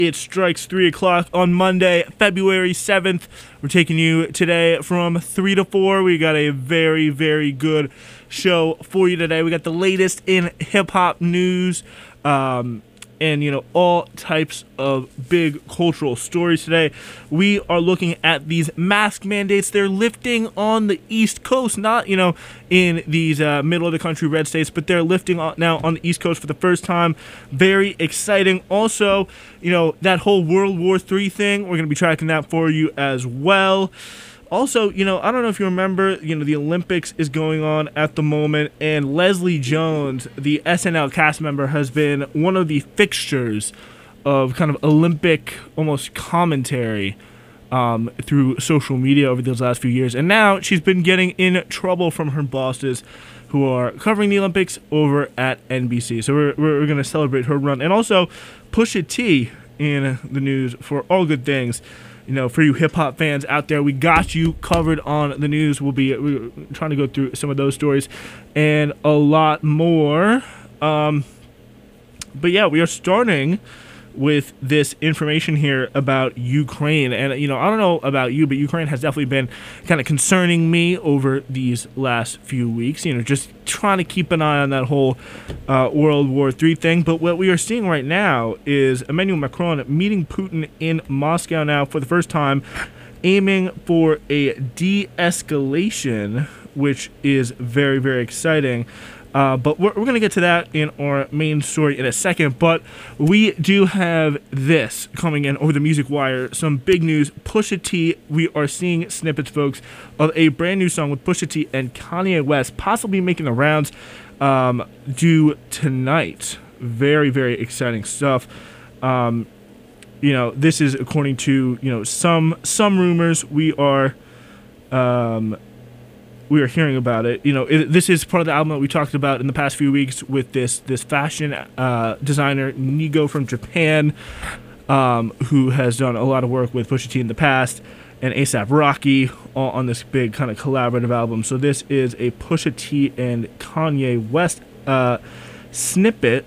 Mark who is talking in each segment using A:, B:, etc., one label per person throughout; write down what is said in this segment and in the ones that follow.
A: It strikes 3 o'clock on Monday, February 7th. We're taking you today from 3 to 4. We got a very, very good show for you today. We got the latest in hip-hop news, and, all types of big cultural stories today. We are looking at these mask mandates. They're lifting on the East Coast, not, in these middle-of-the-country red states, but they're lifting now on the East Coast for the first time. Very exciting. Also, that whole World War III thing, we're going to be tracking that for you as well. Also, I don't know if you remember, the Olympics is going on at the moment, and Leslie Jones, the SNL cast member, has been one of the fixtures of kind of Olympic almost commentary through social media over those last few years. And now she's been getting in trouble from her bosses who are covering the Olympics over at NBC. So we're going to celebrate her run. And also, Pusha T in the news for all good things. For you hip-hop fans out there, we got you covered on the news. We're trying to go through some of those stories and a lot more. But yeah, we are starting with this information here about Ukraine. And, I don't know about you, but Ukraine has definitely been kind of concerning me over these last few weeks. Just trying to keep an eye on that whole World War III thing. But what we are seeing right now is Emmanuel Macron meeting Putin in Moscow now for the first time, aiming for a de-escalation, which is very, very exciting. But we're going to get to that in our main story in a second. But we do have this coming in over the Music Wire. Some big news. Pusha T, we are seeing snippets, folks, of a brand new song with Pusha T and Kanye West possibly making the rounds due tonight. Very, very exciting stuff. This is according to, some rumors. We are hearing about it. This is part of the album that we talked about in the past few weeks with this fashion designer, Nigo from Japan, who has done a lot of work with Pusha T in the past, and A$AP Rocky on this big kind of collaborative album. So this is a Pusha T and Kanye West snippet.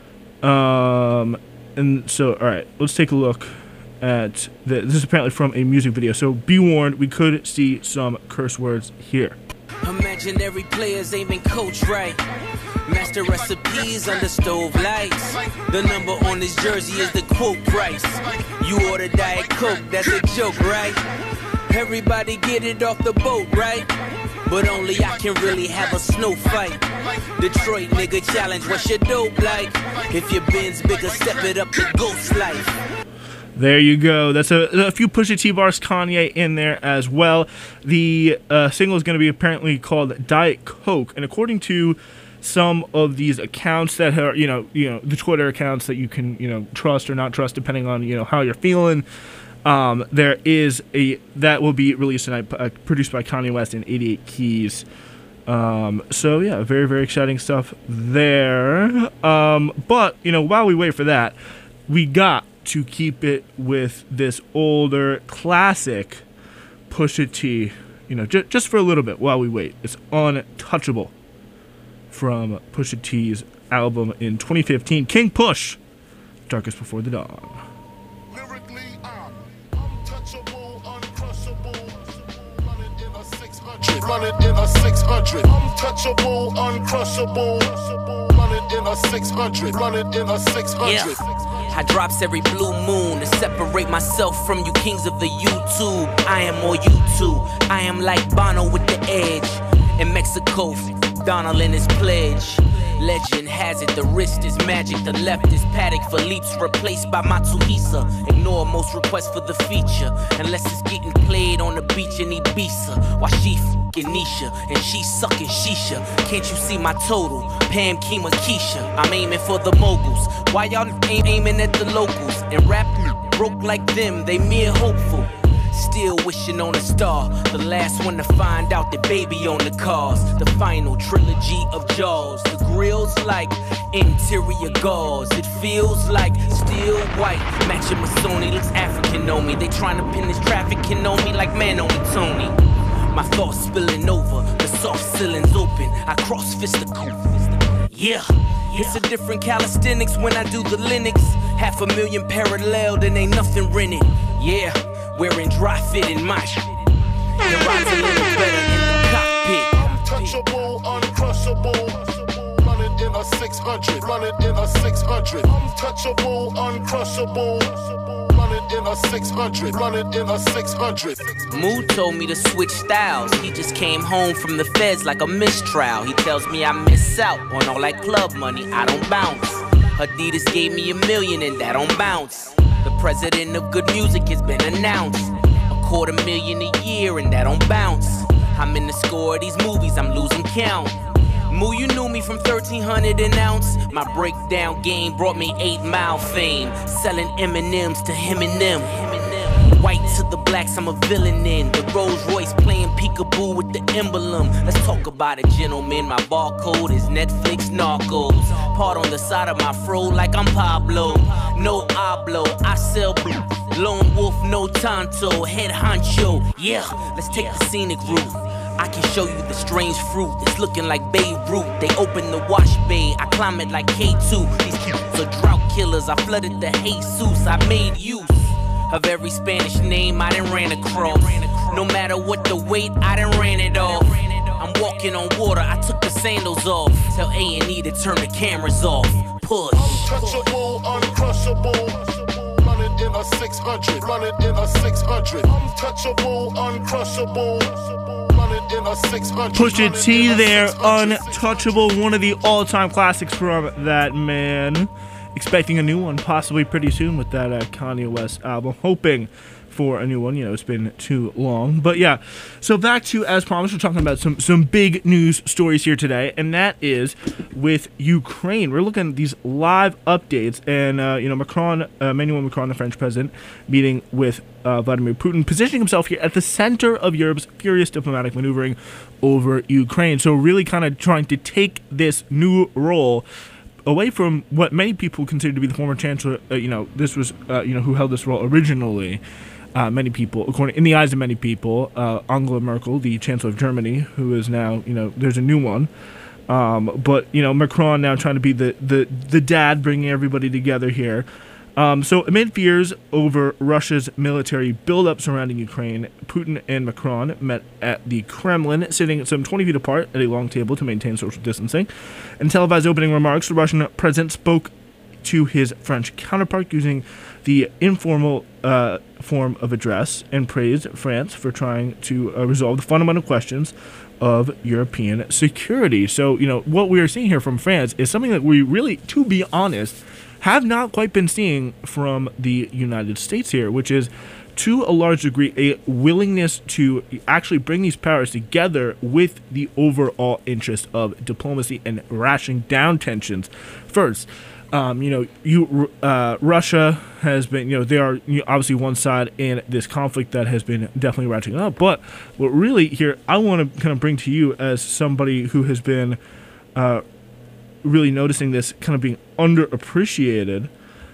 A: And so, all right, let's take a look at this is apparently from a music video. So be warned, we could see some curse words here.
B: Imaginary players ain't been coached right. Master recipes under stove lights. The number on this jersey is the quote price. You order Diet Coke, that's a joke, right? Everybody get it off the boat, right? But only I can really have a snow fight. Detroit nigga challenge, what's your dope like? If your bin's bigger, step it up to ghost life.
A: There you go. That's a few Pusha T bars, Kanye in there as well. The single is going to be apparently called Diet Coke, and according to some of these accounts that are, the Twitter accounts that you can, trust or not trust depending on, how you're feeling, there is that will be released tonight, produced by Kanye West and 88 Keys. So yeah, very, very exciting stuff there. But while we wait for that, we got to keep it with this older classic Pusha T, just for a little bit while we wait. It's Untouchable from Pusha T's album in 2015, King Push, Darkest Before the Dawn.
C: Lyrically, I'm untouchable, uncrushable, run it in a 600, untouchable, uncrushable, run it in a 600, run it in a 600.
B: Yeah. I drops every blue moon to separate myself from you kings of the YouTube. I am more YouTube. I am like Bono with the edge. In Mexico, Donald in his pledge. Legend has it, the wrist is magic, the left is Paddock for leaps, replaced by Matuhisa. Ignore most requests for the feature, unless it's getting played on the beach in Ibiza. While she f***ing Nisha, and she sucking Shisha. Can't you see my total? Pam, Kima, Keisha. I'm aiming for the moguls. Why y'all aiming at the locals? And rap broke like them, they mere hopeful. Still wishing on a star. The last one to find out that baby on the cars. The final trilogy of Jaws. The grill's like interior gauze. It feels like steel white. Matching Masoni looks African on me. They trying to pin this trafficking on me like man on me, Tony. My thoughts spilling over. The soft ceilings open. I cross fisticle. Yeah. It's a different calisthenics when I do the Linux. 500,000 parallel, then ain't nothing rented. Yeah, wearing dry fit in my shit. It rides a little better in the cockpit.
C: Untouchable, uncrushable. Running in a 600. Running in a 600. Untouchable, uncrushable. Running in a 600. Running in a 600.
B: Mood told me to switch styles. He just came home from the feds like a mistrial. He tells me I miss out on all that club money. I don't bounce. Adidas gave me $1 million and that don't bounce. The president of good music has been announced. $250,000 a year and that don't bounce. I'm in the score of these movies, I'm losing count. Moo, you knew me from 1300 an ounce. My breakdown game brought me 8 Mile fame. Selling M&Ms to him and them. White to the blacks, I'm a villain in. The Rolls Royce playing peekaboo with the emblem. Let's talk about it, gentlemen. My barcode is Netflix Narcos. Part on the side of my fro like I'm Pablo. No hablo, I sell blue. Lone wolf, no tanto. Head honcho, yeah, let's take the scenic route. I can show you the strange fruit. It's looking like Beirut. They open the wash bay. I climb it like K2. These cubes are drought killers. I flooded the Jesus. I made use of every Spanish name I done ran across. No matter what the weight, I done ran it off. I'm walking on water. I took the sandals off. Tell A&E to turn the cameras off. Push.
C: Untouchable, uncrushable. Running in a 600. Running in a 600. Untouchable, uncrushable.
A: Pusha T there, Untouchable, one of the all-time classics from that man. Expecting a new one possibly pretty soon with that Kanye West album. Hoping for a new one. You know, it's been too long. But yeah, so back to, as promised, we're talking about some big news stories here today, and that is with Ukraine. We're looking at these live updates, and Emmanuel Macron, the French president, meeting with Vladimir Putin, positioning himself here at the center of Europe's furious diplomatic maneuvering over Ukraine. So really kind of trying to take this new role away from what many people consider to be the former chancellor. This was who held this role originally. Many people, in the eyes of many people, Angela Merkel, the Chancellor of Germany, who is now, there's a new one. But Macron now trying to be the dad, bringing everybody together here. So amid fears over Russia's military buildup surrounding Ukraine, Putin and Macron met at the Kremlin, sitting some 20 feet apart at a long table to maintain social distancing. In televised opening remarks, the Russian president spoke to his French counterpart using the informal form of address and praised France for trying to resolve the fundamental questions of European security. So, what we are seeing here from France is something that we really, to be honest, have not quite been seeing from the United States here, which is, to a large degree, a willingness to actually bring these powers together with the overall interest of diplomacy and rationing down tensions first. Russia has been, they are obviously one side in this conflict that has been definitely ratcheting up. But what really here I want to kind of bring to you as somebody who has been really noticing this kind of being underappreciated,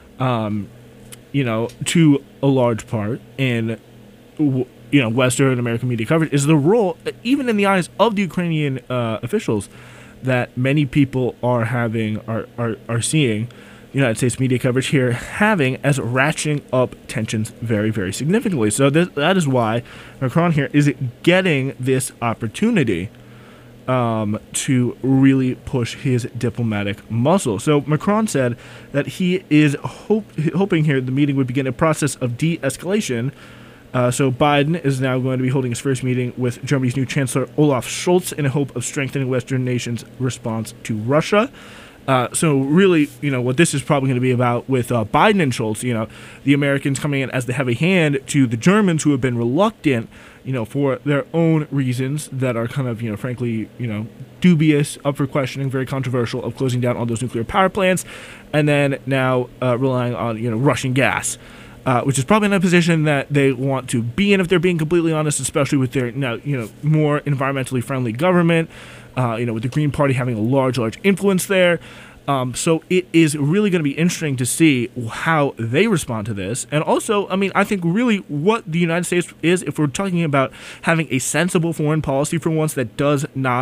A: to a large part in, Western American media coverage, is the role, even in the eyes of the Ukrainian officials, that many people are seeing the United States media coverage here having as ratcheting up tensions very, very significantly. So that is why Macron here is getting this opportunity to really push his diplomatic muscle. So Macron said that he is hoping here the meeting would begin a process of de-escalation. So Biden is now going to be holding his first meeting with Germany's new Chancellor Olaf Scholz in a hope of strengthening Western nations' response to Russia. So really, what this is probably going to be about with Biden and Scholz, the Americans coming in as the heavy hand to the Germans who have been reluctant, for their own reasons that are kind of, frankly, dubious, up for questioning, very controversial, of closing down all those nuclear power plants, and then now relying on, Russian gas. Which is probably not a position that they want to be in, if they're being completely honest, especially with their now, more environmentally friendly government, with the Green Party having a large influence there. So it is really going to be interesting to see how they respond to this. And also, I think really what the United States is, if we're talking about having a sensible foreign policy for once that does not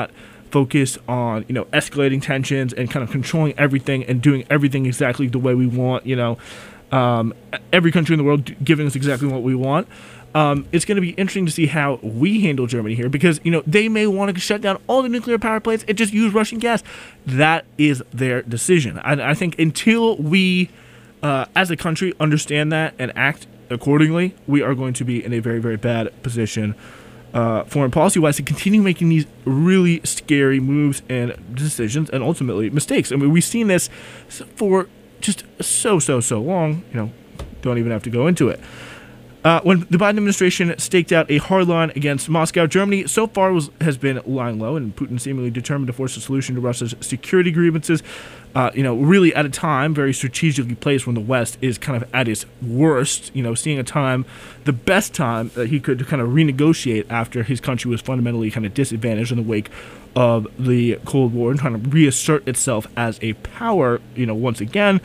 A: focused on, escalating tensions and kind of controlling everything and doing everything exactly the way we want, every country in the world giving us exactly what we want. It's going to be interesting to see how we handle Germany here because, they may want to shut down all the nuclear power plants and just use Russian gas. That is their decision. I think until we, as a country, understand that and act accordingly, we are going to be in a very, very bad position foreign policy-wise to continue making these really scary moves and decisions and ultimately mistakes. I mean, we've seen this for just so long, don't even have to go into it. When the Biden administration staked out a hard line against Moscow, Germany so far has been lying low, and Putin seemingly determined to force a solution to Russia's security grievances, really at a time very strategically placed when the West is kind of at its worst, seeing a time, the best time that he could kind of renegotiate after his country was fundamentally kind of disadvantaged in the wake of the Cold War and trying to reassert itself as a power, once again.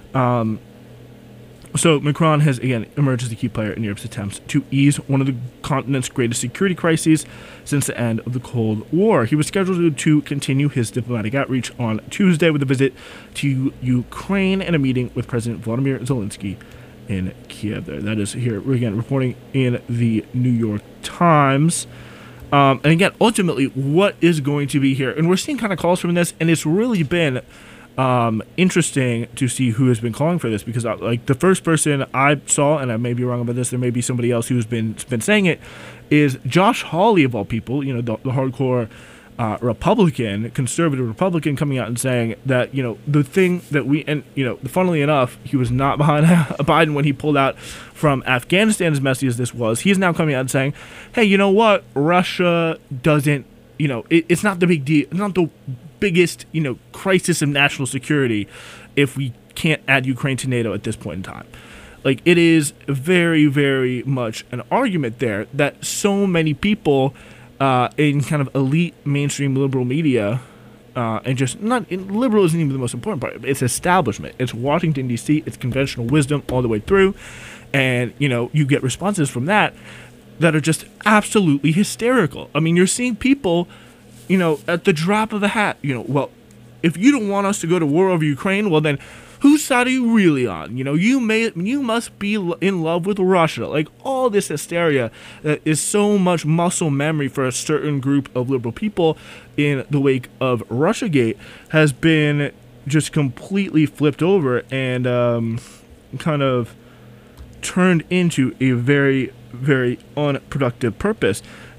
A: So Macron has, again, emerged as a key player in Europe's attempts to ease one of the continent's greatest security crises since the end of the Cold War. He was scheduled to continue his diplomatic outreach on Tuesday with a visit to Ukraine and a meeting with President Volodymyr Zelensky in Kiev. That is here, again, reporting in the New York Times. And again, ultimately, what is going to be here? And we're seeing kind of calls from this, and it's really been interesting to see who has been calling for this because like the first person I saw, and I may be wrong about this, there may be somebody else who's been saying it, is Josh Hawley of all people, the hardcore conservative Republican coming out and saying that, the thing that funnily enough, he was not behind Biden when he pulled out from Afghanistan as messy as this was. He's now coming out and saying, hey, you know what? Russia doesn't, it's not the big deal. It's not the biggest, crisis of national security if we can't add Ukraine to NATO at this point in time. Like, it is very, very much an argument there that so many people in kind of elite mainstream liberal media and just not liberal isn't even the most important part. It's establishment. It's Washington, D.C. It's conventional wisdom all the way through. And, you get responses from that are just absolutely hysterical. I mean, you're seeing people, at the drop of a hat, well, if you don't want us to go to war over Ukraine, well then, whose side are you really on? You must be in love with Russia. Like, all this hysteria that is so much muscle memory for a certain group of liberal people in the wake of Russiagate has been just completely flipped over and kind of turned into a very, very unproductive purpose.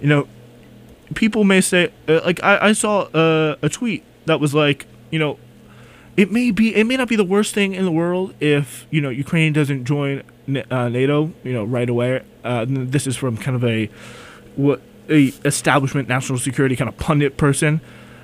A: People may say, like I saw a tweet that was like, it may not be the worst thing in the world if Ukraine doesn't join NATO, right away. This is from kind of a establishment national security kind of pundit person,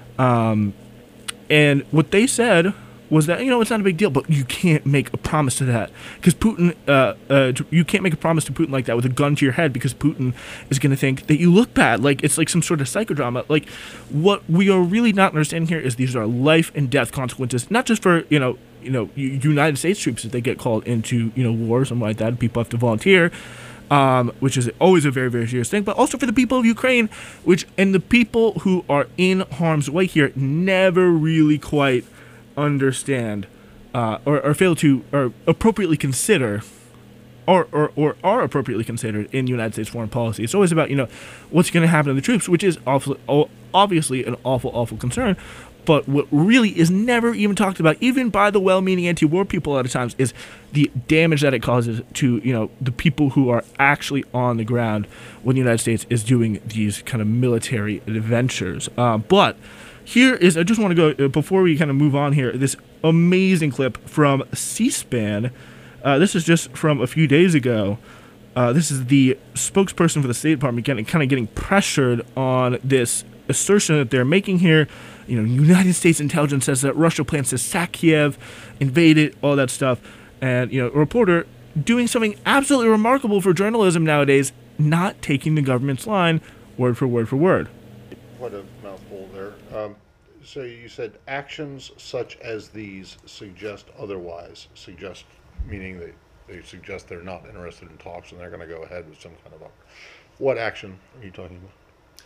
A: and what they said was that it's not a big deal, but you can't make a promise to that because Putin. You can't make a promise to Putin like that with a gun to your head because Putin is going to think that you look bad. Like, it's like some sort of psychodrama. Like, what we are really not understanding here is these are life and death consequences, not just for United States troops if they get called into war or something like that. People have to volunteer. Which is always a very, very serious thing, but also for the people of Ukraine, and the people who are in harm's way here never really quite understand or fail to or appropriately consider or are appropriately considered in United States foreign policy. It's always about what's going to happen to the troops, which is obviously an awful concern. But what really is never even talked about, even by the well-meaning anti-war people a lot of times, is the damage that it causes to the people who are actually on the ground when the United States is doing these kind of military adventures. But here is, I just want to go, before we kind of move on here, this amazing clip from C-SPAN. This is just from a few days ago. This is the spokesperson for the State Department getting pressured on this assertion that they're making here. United States intelligence says that Russia plans to sack Kiev, invade it, all that stuff. And, a reporter doing something absolutely remarkable for journalism nowadays, not taking the government's line word for word for word.
D: Quite a mouthful there. So you said actions such as these suggest otherwise. Suggest meaning they suggest they're not interested in talks and they're going to go ahead with some kind of what action are you talking about?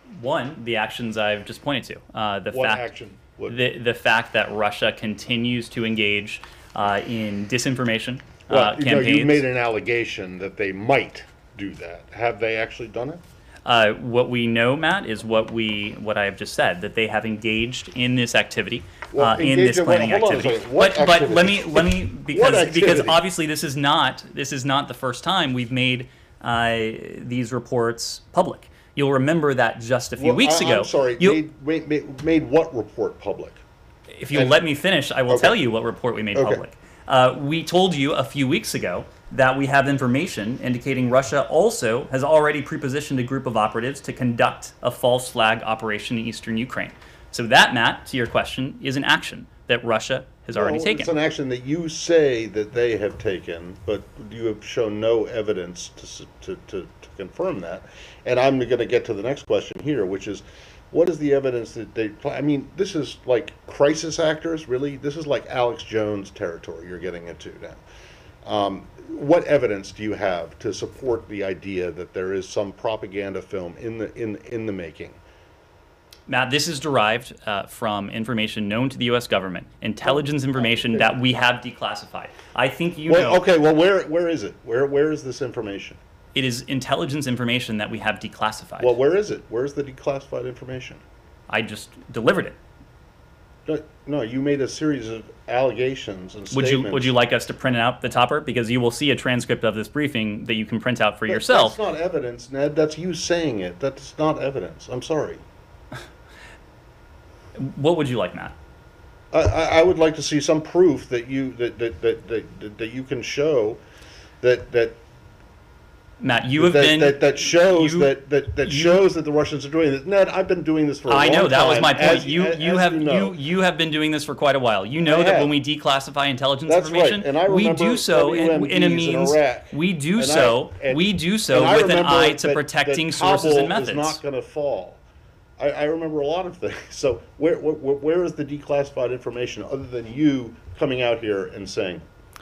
E: One, the actions I've just pointed to.
D: What action?
E: The fact that Russia continues to engage in disinformation
D: Well,
E: campaigns.
D: you made an allegation that they might do that. Have they actually done it?
E: What we know, Matt, is what I have just said, that they have engaged in this activity, in this planning activity. But let me because obviously this is not the first time we've made these reports public. You'll remember that just a few weeks ago.
D: I'm sorry. Made what report public?
E: If you'll let me finish, I will tell you what report we made public. We told you a few weeks ago that we have information indicating Russia also has already prepositioned a group of operatives to conduct a false flag operation in eastern Ukraine. So that, Matt, to your question, is an action that Russia has already taken.
D: It's an action that you say that they have taken, but you have shown no evidence to confirm that. And I'm going to get to the next question here, which is, what is the evidence that they... I mean, this is like crisis actors, really? This is like Alex Jones territory you're getting into now. What evidence do you have to support the idea that there is some propaganda film in the making?
E: Matt, this is derived from information known to the U.S. government, intelligence information that we have declassified. I think you know...
D: Okay, well, where is it? Where is this information?
E: It is intelligence information that we have declassified.
D: Well, where is it? Where's the declassified information?
E: I just delivered it.
D: No, you made a series of allegations and statements.
E: Would you like us to print out the topper? Because you will see a transcript of this briefing that you can print out for yourself.
D: That's not evidence, Ned. That's you saying it. That's not evidence. I'm sorry.
E: What would you like, Matt?
D: I would like to see some proof that you you can show that
E: Matt, you have been
D: that shows that the Russians are doing this. Ned, I've been doing this for a long time.
E: I know, that was my point. You have been doing this for quite a while. You know that when we declassify intelligence information,
D: right. And I
E: we do so in a means we do so with an eye to protecting sources and methods.
D: Is not going to fall. I remember a lot of things. So where is the declassified information other than you coming out here and saying?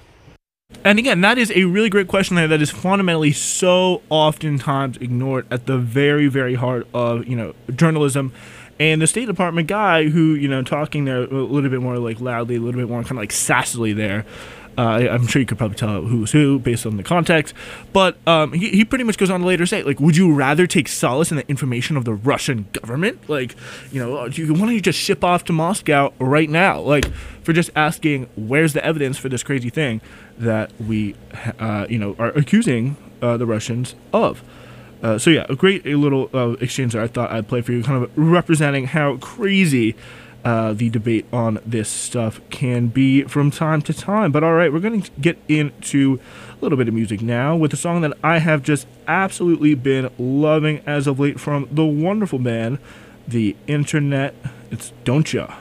A: And again, that is a really great question there that is fundamentally so oftentimes ignored at the very, very heart of, journalism. And the State Department guy who, talking there a little bit more like loudly, a little bit more kind of like sassily there, I'm sure you could probably tell who's who based on the context, but he pretty much goes on to later say, like, would you rather take solace in the information of the Russian government? Like, why don't you just ship off to Moscow right now? Like, for just asking, where's the evidence for this crazy thing that we, are accusing the Russians of? So yeah, a great little exchange there I thought I'd play for you, kind of representing how crazy the debate on this stuff can be from time to time. But all right, we're going to get into a little bit of music now with a song that I have just absolutely been loving as of late from the wonderful band, The Internet. It's Don't Ya.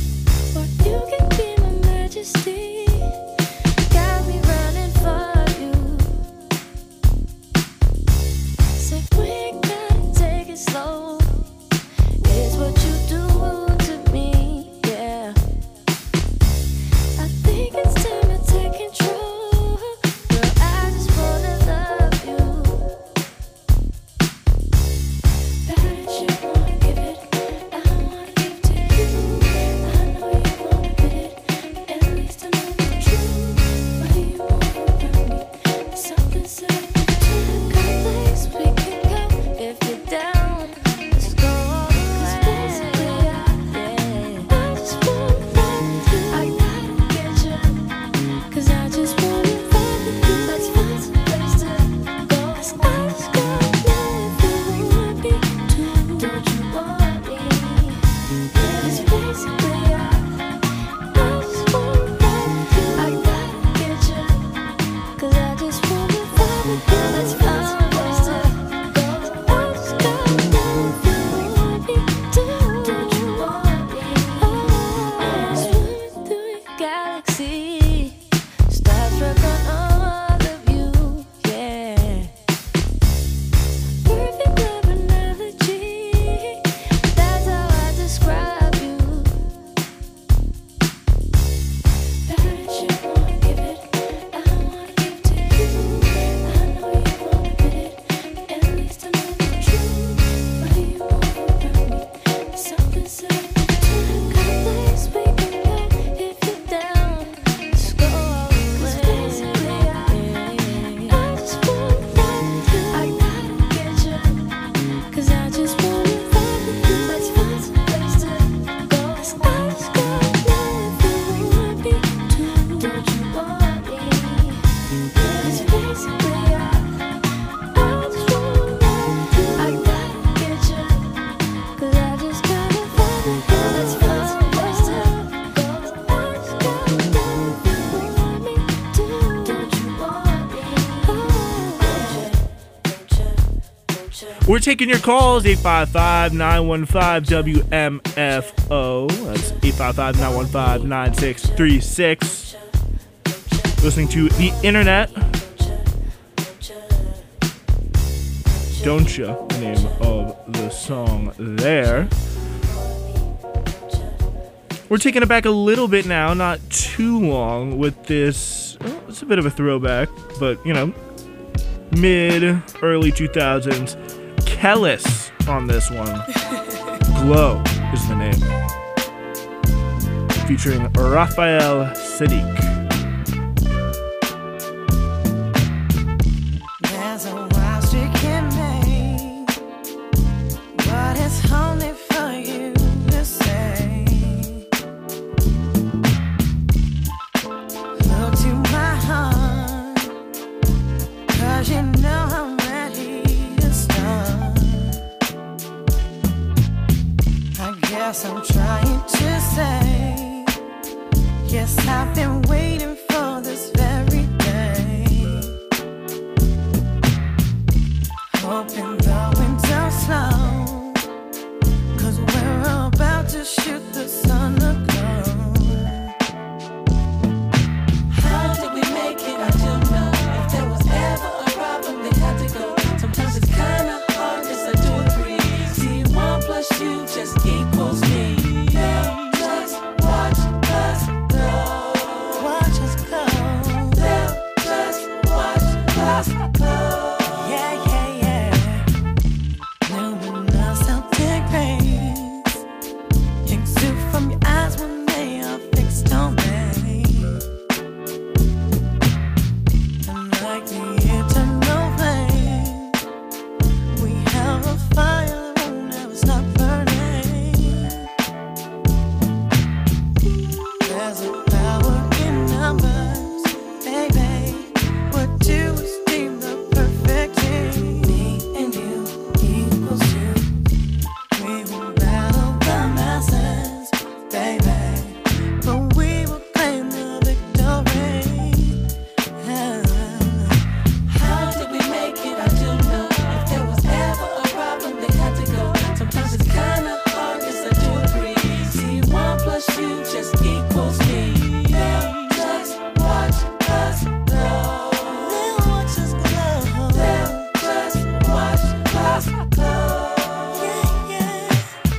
F: You can be my majesty, got me running for you.
A: We're taking your calls, 855-915-WMFO. That's 855-915-9636. Listening to the internet. Don't Ya, the name of the song there. We're taking it back a little bit now, not too long, with this. Well, it's a bit of a throwback, but, you know, early 2000s. Kellis on this one. Glow is the name. Featuring Raphael Saadiq.
F: There's a wild streak in me, but it's only for you to say. Look to my heart, 'cause you know I'm ready to start. I guess I'm trying to say, yes, I've been waiting for this very day. Hoping the wind down slow, 'cause we're about to shoot the sun aglow. How did we make it? I don't know. If there was ever a problem, they had to go. Sometimes it's kinda hard, yes, I do agree. See, 1 plus you just equals me. Now just watch us go. Watch us go. Now just watch us go. Yeah, yeah, yeah. Luminous Celtic rays exude from your eyes when they are fixed on me. And like the eternal flame, we have a fire that will never stop burning. There's a power in numbers, baby. What two is deemed the perfect team. Me and you equals you. We will battle the masses, baby, but we will claim the victory. How did we make it? I don't know. If there was ever a problem, they had to go. Sometimes it's kinda hard, yes, I do agree. See, 1 plus you just equals me. Now just watch us go. Now watch us go. Now just watch us go. Yeah, yeah.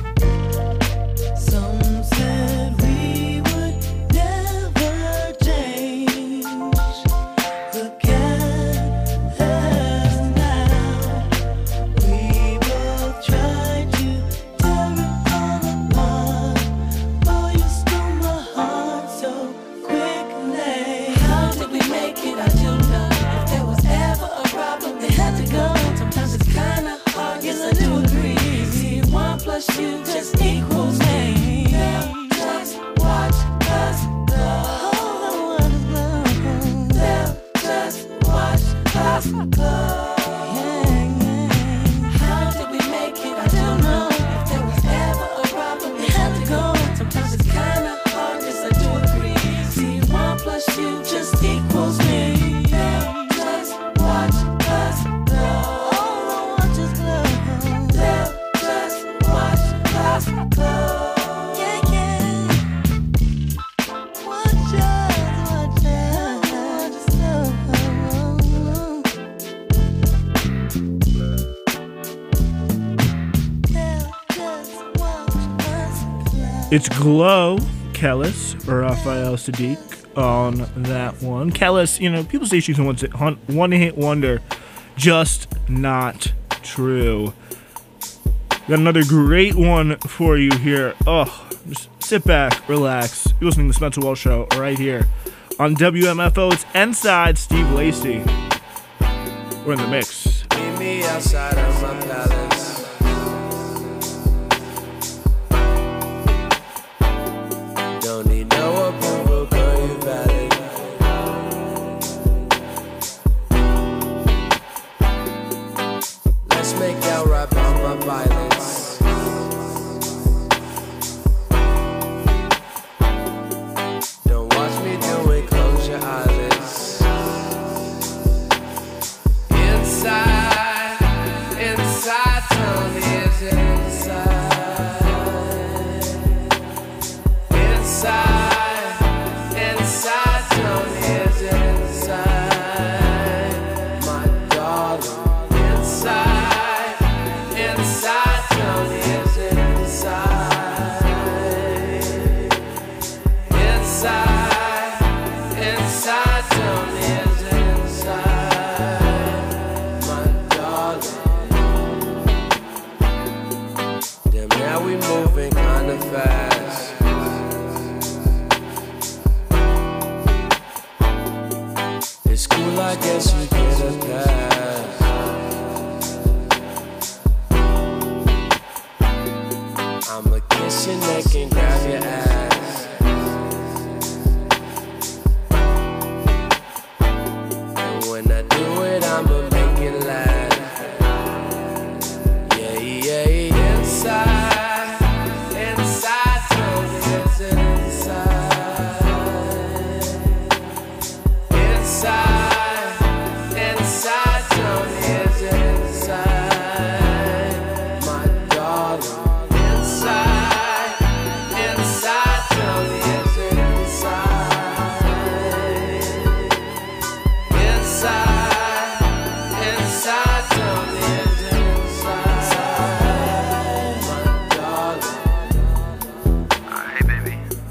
F: Some said we would never change. Look at us now. We both tried to tear it all apart. Oh, you stole my heart so quickly. How did we make it? I don't know. If there was ever a problem, they had to go. Sometimes it's kinda hard, yes, I do agree. See, 1 plus you just equals me. Now just watch us go. Now just watch us go. How did we make it? I don't know. If there was ever a problem, they had to go. Sometimes it's kinda hard, yes, I do agree. See, 1 plus you just equals me. Now just watch us go. Watch us go. Now just watch us go. Yeah, yeah. Watch us go. Now just watch us go.
A: It's Glow, Kellis, or Raphael Saadiq on that one. Kellis, you know, people say she's a one-hit wonder. Just not true. Got another great one for you here. Oh, just sit back, relax. You're listening to the Spencer Welsh Show right here on WMFO. It's Inside Steve Lacy. We're in the mix.
G: Meet me outside of my palace. Don't need no approval, girl, you valid. Let's make out right by my violence. Don't watch me do it, close your eyelids. Inside kinda fast. It's cool, I guess you get a pass. I'ma kiss your neck and grab your ass. And when I do it, I'ma make it last. Yeah, yeah, yeah. Inside, inside, tell me it's inside. Inside, inside, tell me it's inside. My darling. Inside, inside, tell me it's inside. Inside, inside, tell me it's inside. My darling.
H: Hey baby,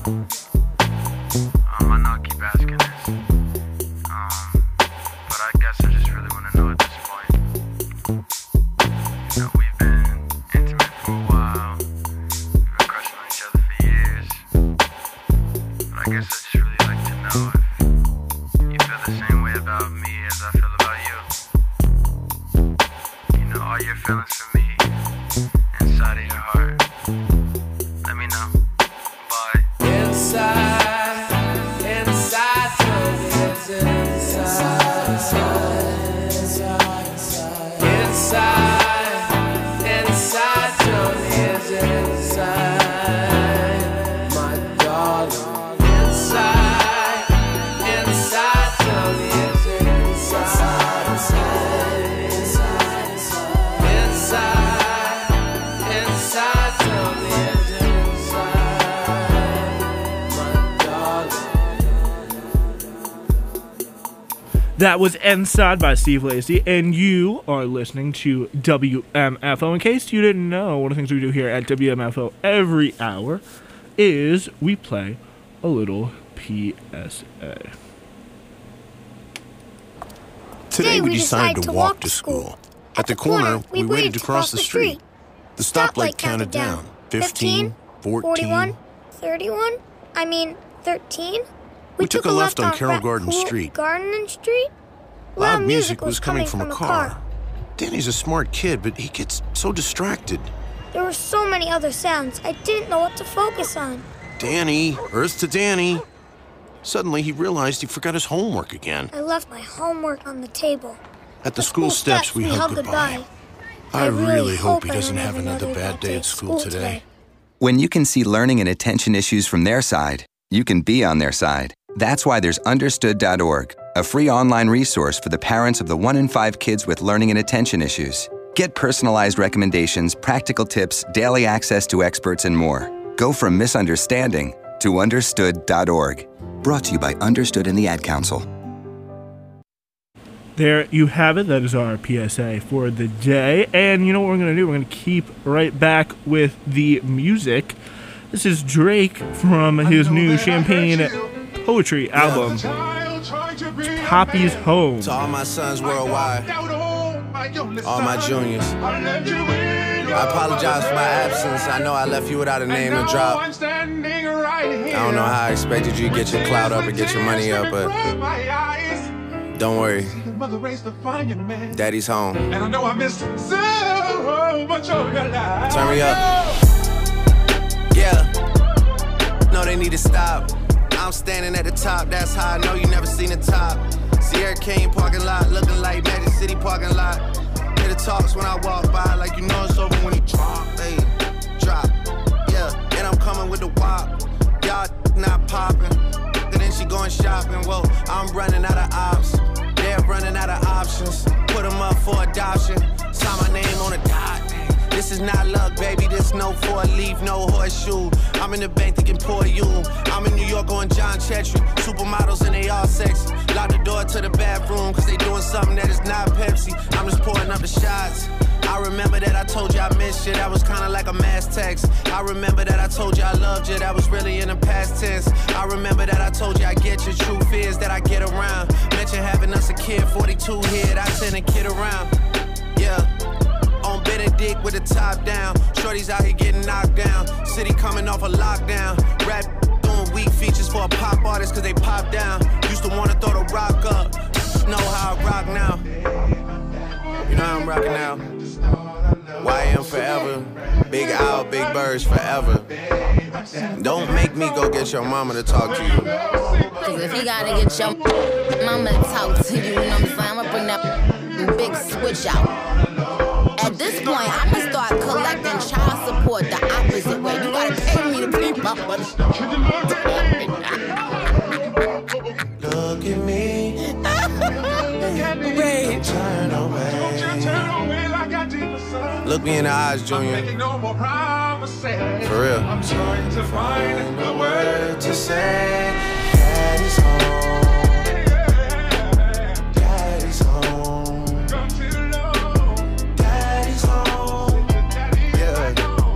H: I know I keep asking this, but I guess I just really want to know at this point. You know, we've been intimate for a while, we've been crushing on each other for years, but I guess I just really like to know if you feel the same way about me as I feel about you. You know, all your feelings for me inside of your heart. Let me know. Bye.
G: Inside, inside, tell me it's inside. Inside, inside, tell me it's inside. My darling. Inside, inside, tell me it's inside. Inside, inside, tell me it's inside. My darling.
A: That was Inside by Steve Lacy, and you are listening to WMFO. In case you didn't know, one of the things we do here at WMFO every hour is we play a little PSA.
I: Today we decided to walk to school. At the corner, we waited to cross the street. The stoplight counted down. 15, 14.
J: 31? I mean, 13?
I: We took a left on Carroll Garden Street.
J: Garden Street?
I: Loud music was coming from a car. Danny's a smart kid, but he gets so distracted.
J: There were so many other sounds, I didn't know what to focus on.
I: Danny, Earth to Danny. Suddenly he realized he forgot his homework again.
J: I left my homework on the table.
I: At the school steps, we hugged goodbye. I really hope he doesn't have another bad day at school today.
K: When you can see learning and attention issues from their side, you can be on their side. That's why there's Understood.org, a free online resource for the parents of the 1 in 5 kids with learning and attention issues. Get personalized recommendations, practical tips, daily access to experts, and more. Go from misunderstanding to Understood.org. Brought to you by Understood and the Ad Council.
A: There you have it. That is our PSA for the day. And you know what we're going to do? We're going to keep right back with the music. This is Drake from his new Champagne Poetry album, Poppy's Home.
G: To all my sons worldwide, all my juniors, I apologize for my absence. I know I left you without a name to drop. I don't know how I expected you to get your clout up and get your money up, but don't worry. Daddy's home. And I know I missed so much of your life. Turn me up. Yeah. No, they need to stop. I'm standing at the top, that's how I know you never seen the top. Sierra Kane parking lot, looking like Magic City parking lot. Hear the talks when I walk by, like you know it's over when you drop. Hey, drop. Yeah, and I'm coming with the wop. Y'all not popping. And then she going shopping. Whoa, I'm running out of ops. They're running out of options. Put them up for adoption. Sign my name on a dot. This is not luck, baby. This no four-leaf, no horseshoe. I'm in the bank thinking poor you. I'm in New York on John Chetry. Supermodels and they all sexy. Lock the door to the bathroom, cause they doing something that is not Pepsi. I'm just pouring up the shots. I remember that I told you I missed you. That was kinda like a mass text. I remember that I told you I loved you. That was really in the past tense. I remember that I told you I get you. Truth is that I get around. Mention having us a kid, 42 hit. I tend to kid around. Yeah. On Benedict with the top down. Shorty's out here getting knocked down. City coming off a lockdown. Rap doing weak features for a pop artist cause they pop down. Used to wanna throw the rock up. Know how I rock now. You know how I'm rocking now. YM forever. Big Owl, Big Birds forever. Don't make me go get your mama to talk to you.
L: Cause if you gotta get your mama to talk to you, you know what I'm saying? I'ma bring that big switch out. At this point, I'ma start collecting child support the opposite way. You gotta pay me to keep up with it.
G: Look at me. Babe, turn away. Look me in the eyes, Junior. For real. I'm trying to find a word to say. Daddy's home. Daddy's home. Daddy's home. Yeah.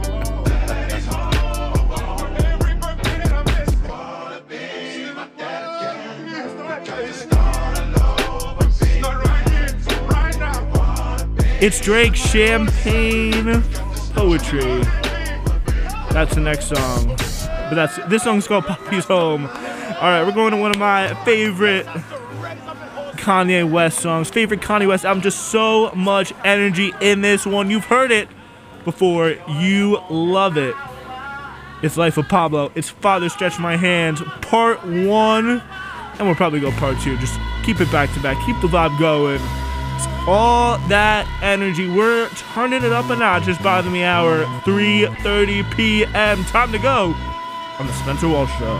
A: It's Drake, Champagne Poetry. That's the next song. But this song's called Poppy's Home. Alright, we're going to one of my favorite Kanye West songs. Favorite Kanye West album. Just so much energy in this one. You've heard it before. You love it. It's Life of Pablo. It's Father Stretch My Hands, part 1. And we'll probably go part 2. Just keep it back to back. Keep the vibe going. All that energy. We're turning it up a notch. It's bottom of the hour, 3:30 p.m. Time to go on the Spencer Walsh Show.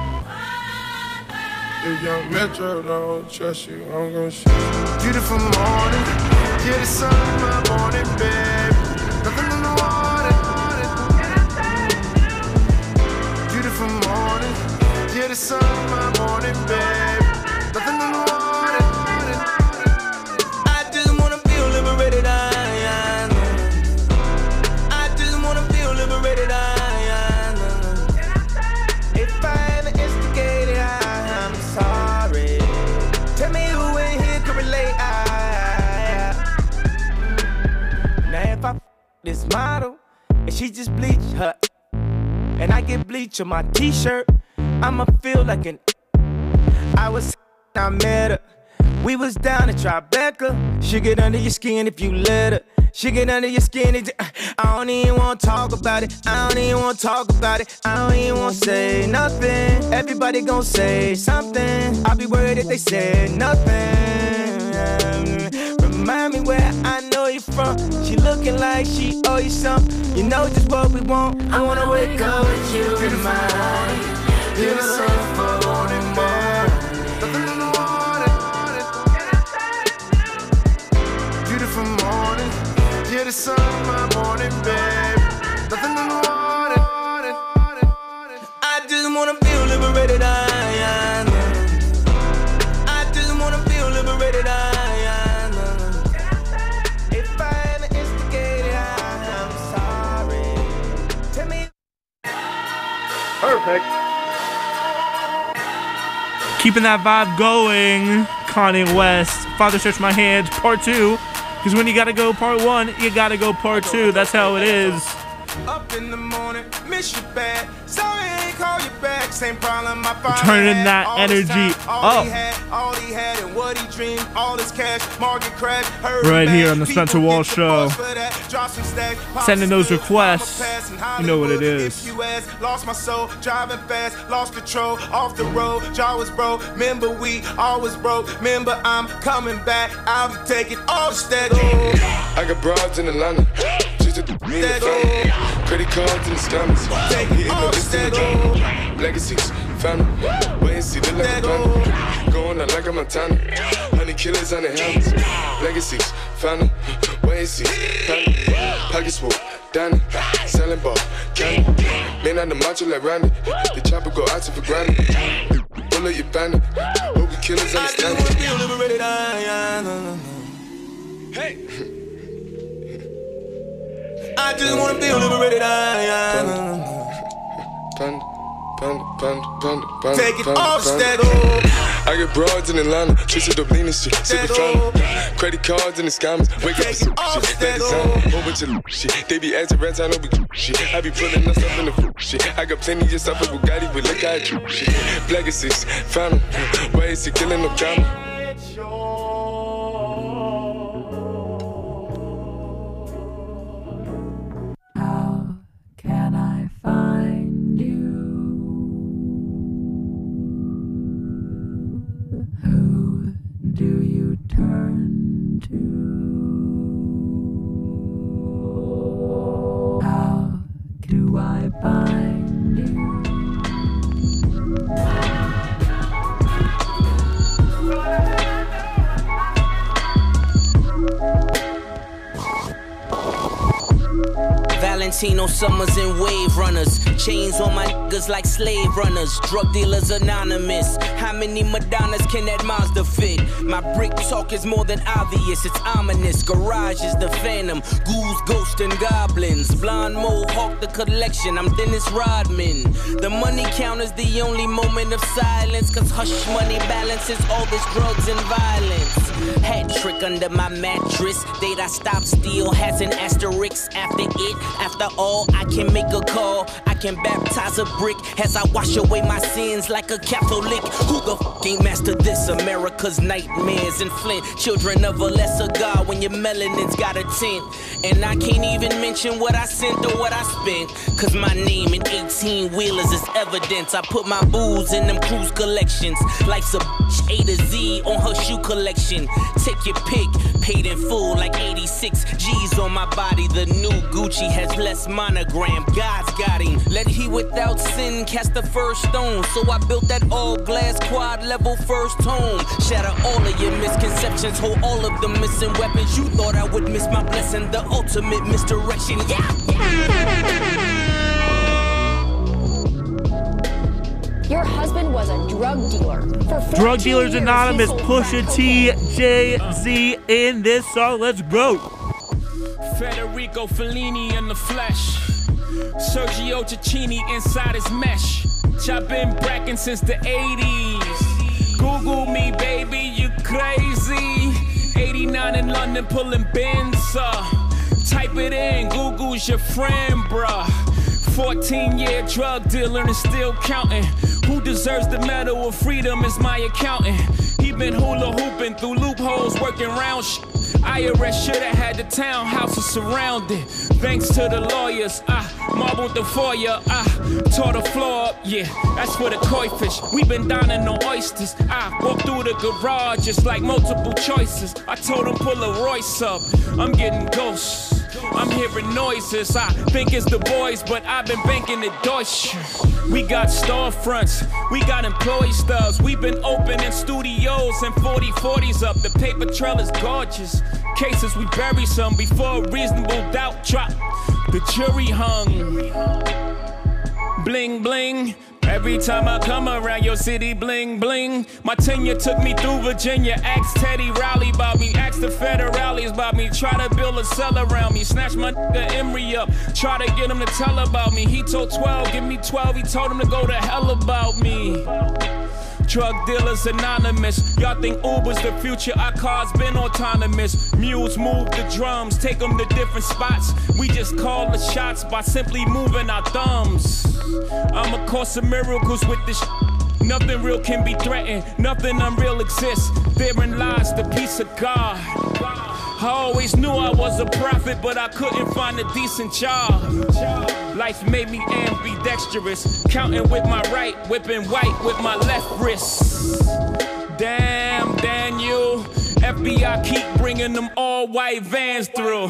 M: If young Metro don't trust you, I'm gonna shoot you. Beautiful morning, yeah, the sun in my morning, babe. Nothing in the water. Beautiful morning, yeah, the sun in my morning, babe. Nothing in the water.
N: This model, and she just bleach her, and I get bleach on my t-shirt, I'ma feel like an I met her, we was down at Tribeca. She get under your skin if you let her. She get under your skin, I don't even wanna talk about it. I don't even wanna talk about it. I don't even wanna say nothing. Everybody gon' say something. I'll be worried if they say nothing. Remind me where I know you from. She looking like she owe you something. You know just what we want. I wanna wake up with you in mind. You're the sun for morning more. Nothing in the water. Beautiful morning. You're the sun in my morning, babe. Nothing in the water. I just wanna feel liberated. I just wanna feel liberated.
M: Perfect.
A: Keeping that vibe going. Kanye West, Father Stretch My Hands, part 2. Because when you gotta go part 1, you gotta go part 2. That's how it is.
N: Up in the morning, miss you bad. Sorry I ain't call you back. Same problem my father
A: Turning
N: had.
A: that
N: All
A: energy
N: all
A: up.
N: All he had and what he dreamed. All his cash, market crash.
A: Right here on the Spencer Walsh Show. Sending those requests. You know what it is.
N: Lost my soul, driving fast, lost control, off the road, jaw was broke. Remember we always broke. Remember I'm coming back, I'll be taking all the steady.
M: I got broads in Atlanta. Just at the credit cards and the scammers. Hitting the list in the drum. Legacies, family. Wait and see the like a panda. Going out like a Montana. Honey killers on the helmets. Legacies, family. Wait and see, family. Pockets full, Danny. Selling ball, candy. Man on the macho like Randy. The chopper go out to for granted. Pull up your bandit. Hope the killers understand it. Hey.
N: I just wanna feel liberated. Take it off, steady.
M: I get broads in Atlanta, Trisha Dublin and shit, sippin' fountain. Credit cards and the scammers, wake up for some shit, that design, whole bunch of shit. They be acting rats, I know we shit. I be pulling us up in the shit. I I got plenty of stuff with Bugatti, but look at you. Legacies, found him. Why is he killing no drama?
F: Can I find you? Who do you turn to? How do I find you?
B: Valentino Summers and Wave Runners. Chains on my niggas like slave runners. Drug dealers anonymous. How many Madonnas can that Mazda fit? My brick talk is more than obvious. It's ominous. Garage is the phantom. Ghouls, ghosts, and goblins. Blonde mohawk, the collection. I'm Dennis Rodman. The money count is the only moment of silence. Cause hush money balances all this drugs and violence. Hat trick under my mattress. Date I stop steal has an asterisk after it. After all, I can make a call. I can baptize a brick as I wash away my sins like a Catholic. Who the f ain't master this? America's nightmares in Flint. Children of a lesser God when your melanin's got a tint. And I can't even mention what I sent or what I spent. Cause my name in 18 wheelers is evidence. I put my booze in them cruise collections. Life's a bitch A to Z on her shoe collection. Take your pick, paid in full like 86 G's on my body. The new Gucci has less monogram. God's got him. Let he without sin cast the first stone. So I built that all glass quad level first home. Shatter all of your misconceptions. Hold all of the missing weapons. You thought I would miss my blessing. The ultimate misdirection.
O: Your husband was a drug dealer. For
A: Drug Dealers Anonymous, Pusha T, Jay-Z in this song. Let's go.
P: Federico Fellini in the flesh. Sergio Cicchini inside his mesh. I've been bracking since the 80s. Google me, baby, you crazy. 89 in London pulling Benz. Type it in, Google's your friend, bruh. 14-year drug dealer and still counting. Who deserves the medal of freedom is my accountant. He been hula hooping through loopholes, working round shit. IRS shoulda had the townhouses surrounded. Thanks to the lawyers, I marbled the foyer, I tore the floor up, yeah, that's for the koi fish. We been dining on oysters. I walked through the garage, it's like multiple choices. I told him pull a Royce up, I'm getting ghosts. I'm hearing noises, I think it's the boys, but I've been banking at Deutsche. We got storefronts, we got employee stubs. We've been opening studios and 40/40s up. The paper trail is gorgeous. Cases, we bury some before a reasonable doubt drop. The jury hung. Bling, bling. Every time I come around your city, bling, bling. My tenure took me through Virginia. Ask Teddy Riley about me. Ask the federales about me. Try to build a cell around me. Snatch my nigga Emery up. Try to get him to tell about me. He told 12, give me 12. He told him to go to hell about me. Drug Dealers Anonymous. Y'all think Uber's the future? Our cars been autonomous. Mules move the drums, take them to different spots. We just call the shots by simply moving our thumbs. I'm a course of miracles with this Nothing real can be threatened, nothing unreal exists. Therein lies the peace of God. I always knew I was a prophet, but I couldn't find a decent job. Life made me ambidextrous, counting with my right, whipping white with my left wrist. Damn, Daniel, FBI keep bringing them all white vans through.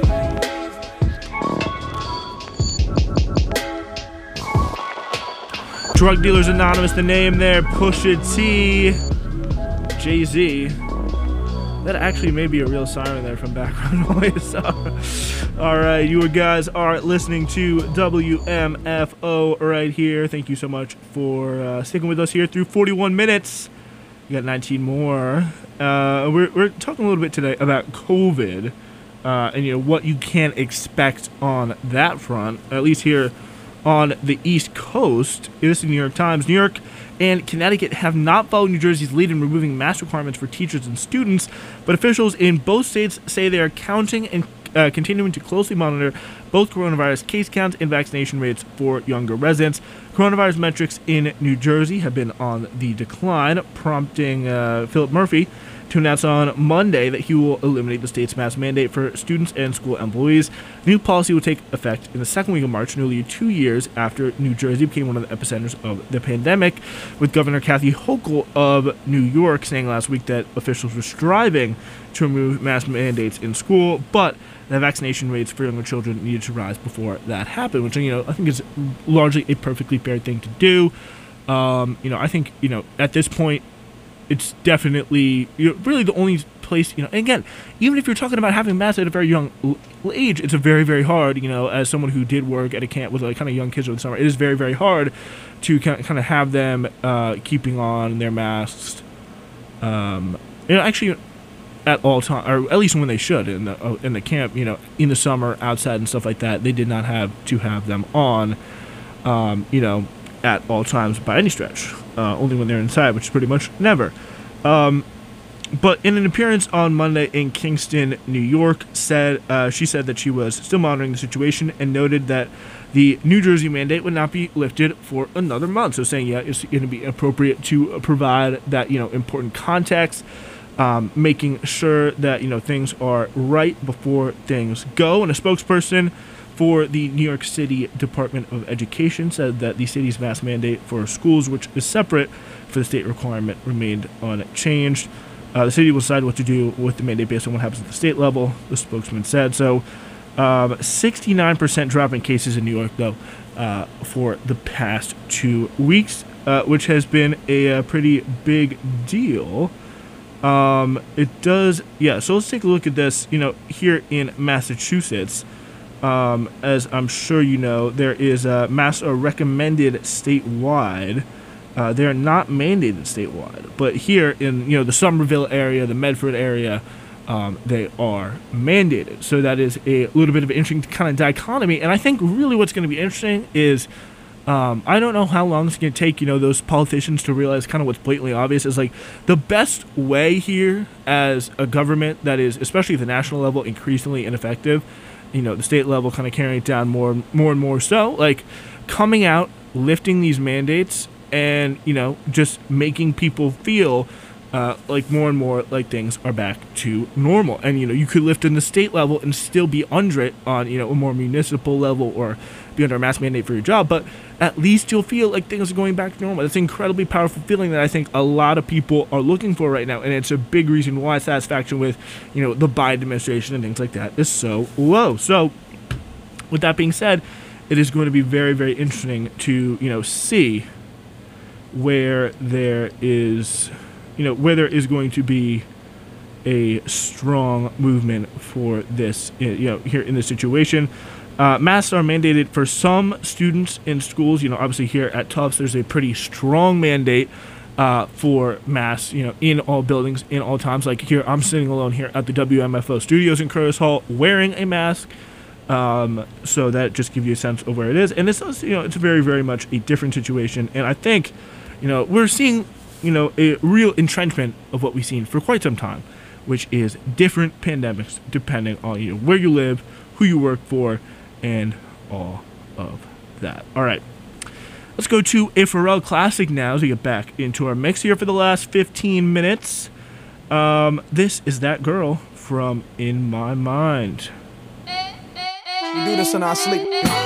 A: Drug Dealers Anonymous, the name there. Pusha T, Jay-Z. That actually may be a real siren there from background noise. All right, you guys are listening to WMFO right here. Thank you so much for sticking with us here through 41 minutes. We got 19 more. We're talking a little bit today about COVID and what you can expect on that front, at least here on the East Coast. This is the New York Times. New York and Connecticut have not followed New Jersey's lead in removing mask requirements for teachers and students, but officials in both states say they are counting and continuing to closely monitor both coronavirus case counts and vaccination rates for younger residents. Coronavirus metrics in New Jersey have been on the decline, prompting Philip Murphy to announce on Monday that he will eliminate the state's mask mandate for students and school employees. The new policy will take effect in the second week of March, nearly 2 years after New Jersey became one of the epicenters of the pandemic, with Governor Kathy Hochul of New York saying last week that officials were striving to remove mask mandates in school, but the vaccination rates for younger children needed to rise before that happened, which, I think is largely a perfectly fair thing to do. I think, at this point, it's definitely really the only place, and again, even if you're talking about having masks at a very young age, it's a very, very hard, as someone who did work at a camp with kind of young kids over the summer, it is very, very hard to kind of have them keeping on their masks, actually at all time, or at least when they should in the camp, in the summer, outside and stuff like that, they did not have to have them on, at all times by any stretch, only when they're inside, which is pretty much never. But in an appearance on Monday in Kingston, New York, she said that she was still monitoring the situation and noted that the New Jersey mandate would not be lifted for another month. So saying, it's going to be appropriate to provide that, important context, making sure that, things are right before things go. And a spokesperson for the New York City Department of Education said that the city's mask mandate for schools, which is separate for the state requirement, remained unchanged. The city will decide what to do with the mandate based on what happens at the state level, the spokesman said. So 69% drop in cases in New York, though, for the past 2 weeks, which has been a pretty big deal. It does, so let's take a look at this, here in Massachusetts. As I'm sure you know, there is masks are recommended statewide. They're not mandated statewide, but here in the Somerville area, the Medford area, they are mandated. So that is a little bit of an interesting kind of dichotomy. And I think really what's going to be interesting is I don't know how long it's going to take those politicians to realize kind of what's blatantly obvious is like the best way here as a government that is, especially at the national level, increasingly ineffective. The state level kind of carrying it down more and more so, like coming out, lifting these mandates and, just making people feel like more and more like things are back to normal. And, you could lift in the state level and still be under it on, a more municipal level or be under a mask mandate for your job. But at least you'll feel like things are going back to normal. It's an incredibly powerful feeling that I think a lot of people are looking for right now. And it's a big reason why satisfaction with, the Biden administration and things like that is so low. So with that being said, it is going to be very, very interesting to, see where there is going to be a strong movement for this, here in this situation. Masks are mandated for some students in schools. Obviously here at Tufts, there's a pretty strong mandate for masks, in all buildings, in all times. Like here, I'm sitting alone here at the WMFO studios in Curtis Hall wearing a mask. So that just gives you a sense of where it is. And this is, it's very, very much a different situation. And I think, we're seeing, a real entrenchment of what we've seen for quite some time, which is different pandemics depending on where you live, who you work for, and all of that. All right, let's go to a Pharrell classic now as we get back into our mix here for the last 15 minutes. This is That Girl from In My Mind.
N: We do this in our sleep.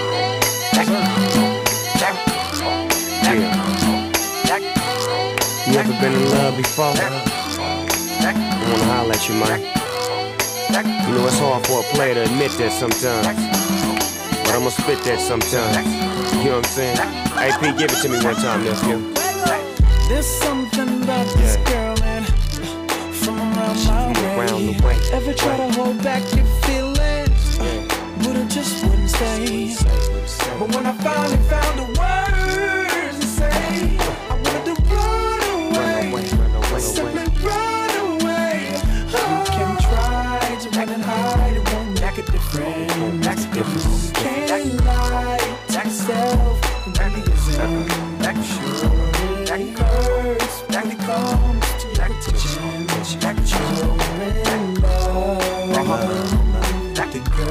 Q: You ever been in love before? I wanna holler at you, man. It's hard for a player to admit that sometimes, but I'ma spit that sometimes. You know what I'm saying? Hey, P, give it to me one time, nephew.
F: There's something about this girl and from around my way. Ever try to hold back your feelings, but it just wouldn't stay. But when I finally found the words to say, I wanted to run away, simply run away. You can try to run and hide, it won't make a difference. If you can't lie to yourself and be yourself, sure it hurts when it comes to your attention. You're in love with the girl.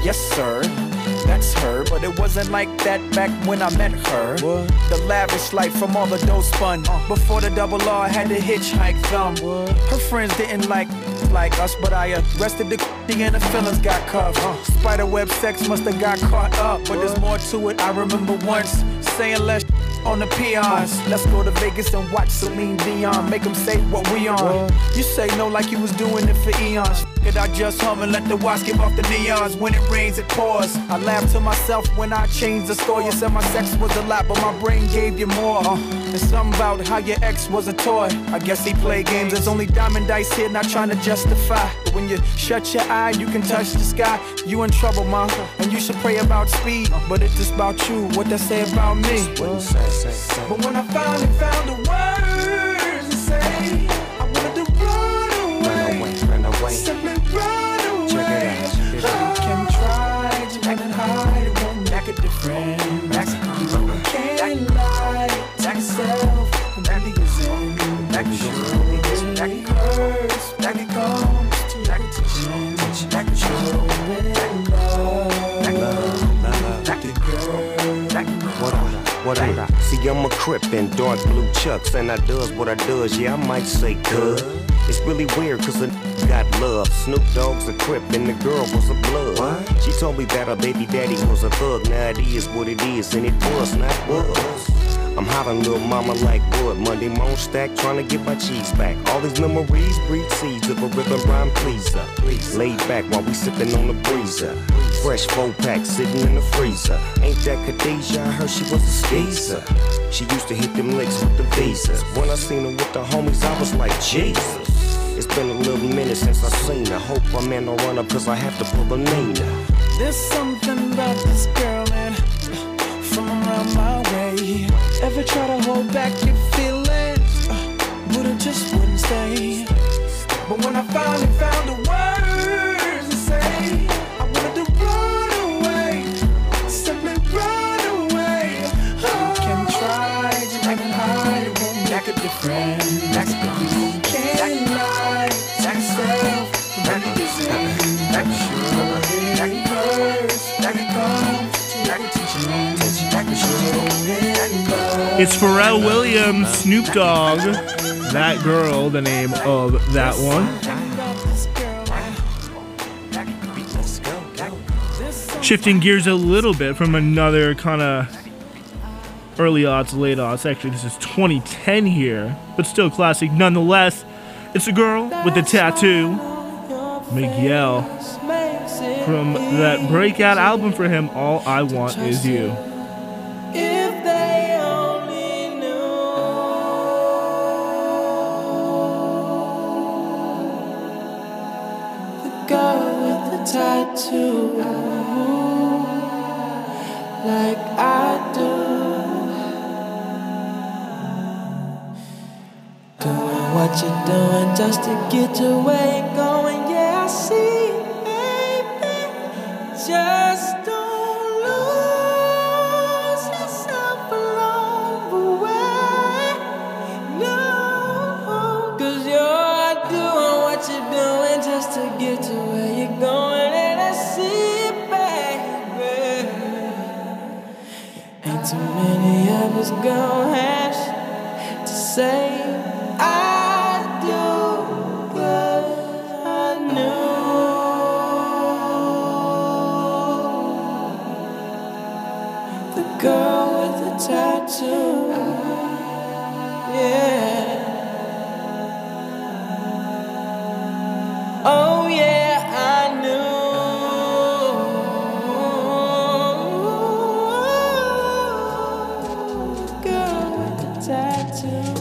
N: Yes, sir. That's her, but it wasn't like that back when I met her. The lavish life from all the dough spun. Before the double R, I had to hitchhike thumb. Her friends didn't like us, but I arrested the and the feelings got cuffed. Spiderweb sex must have got caught up, but there's more to it. I remember once saying less on the peons. Let's go to Vegas and watch Celine Dion. Make them say what we on. You say no like you was doing it for eons. Could I just hum and let the watch give off the neons? When it rains, it pours. I laugh to myself when I changed the store. You said my sex was a lot, but my brain gave you more. There's something about how your ex was a toy. I guess he played games. There's only diamond dice here, not trying to justify. But when you shut your eye, you can touch the sky. You in trouble, mom, and you should pray about speed. But it's just about you, what they say about me. But when I finally found the words to say, I wanted to run away. Simply run away. I can try to make it hide, it won't make a difference. You can't lie to yourself, and really isn't. It hurts, it comes to repetition.
Q: What I see, I'm a Crip in dark blue chucks, and I does what I does, yeah, I might say good. It's really weird, cause a got love. Snoop Dogg's a Crip, and the girl was a blood. What? She told me that her baby daddy was a thug. Now it is what it is, and it was not was. I'm hot on little mama like wood. Monday morning stack, trying to get my cheese back. All these memories breed seeds of a rhythm rhyme pleaser. Laid back while we sipping on the breezer. Fresh 4-pack sitting in the freezer. Ain't that Khadijah? I heard she was a skeezer. She used to hit them licks with the visas. When I seen her with the homies, I was like, Jesus. It's been a little minute since I seen her. Hope I'm in no run up, cause I have to pull a Nina.
N: There's something about this girl, man, from around my way. Ever try to hold back your feelings, but it just wouldn't stay. But when I finally found the words to say, I wanted to run away, simply run away. I can try to make it hide, it won't make a difference. You can't lie to yourself, and really isn't. It hurts, it comes to repetition.
A: It's Pharrell Williams, Snoop Dogg, That Girl, the name of that one. Shifting gears a little bit from another kind of early aughts, late aughts. Actually, this is 2010 here, but still classic nonetheless. It's a girl with a tattoo, Miguel, from that breakout album for him, All I Want Is You.
F: If they only knew the girl with the tattoo, like I do, doing what you're doing just to get to where you're going. Yeah, I see, baby, just don't to get to where you're going, and I see it, baby. Ain't too many of us gonna have to say I do, 'cause I knew the girl with the tattoo. Yeah. Oh yeah, I knew. Girl with the tattoo.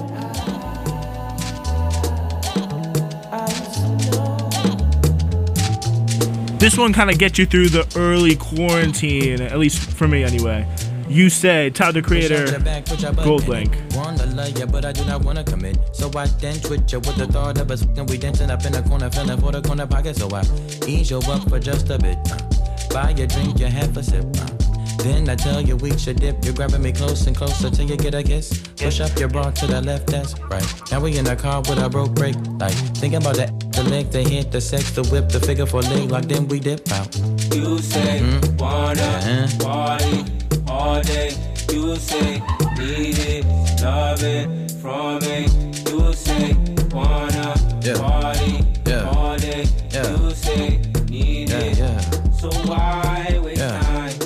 A: This one kind of gets you through the early quarantine, at least for me anyway. You Say, Tyler the Creator, Goldlink.
R: Wanna love ya, but I do not wanna commit. So I dance with you with the thought of us and we dancing up in the corner, feeling for the corner pocket. So I ease you up for just a bit. Buy your drink, you have a sip. Then I tell you we should dip. You're grabbing me close and closer till you get a kiss. Push up your bra to the left, that's right. Now we in the car with a broke brake light. Thinking about the leg, the hit, the sex, the whip, the figure 4 leg. Like then we dip out.
S: You say wanna party all day. You say need it, love it from me. You say wanna party all day. You say need it. So why waste time?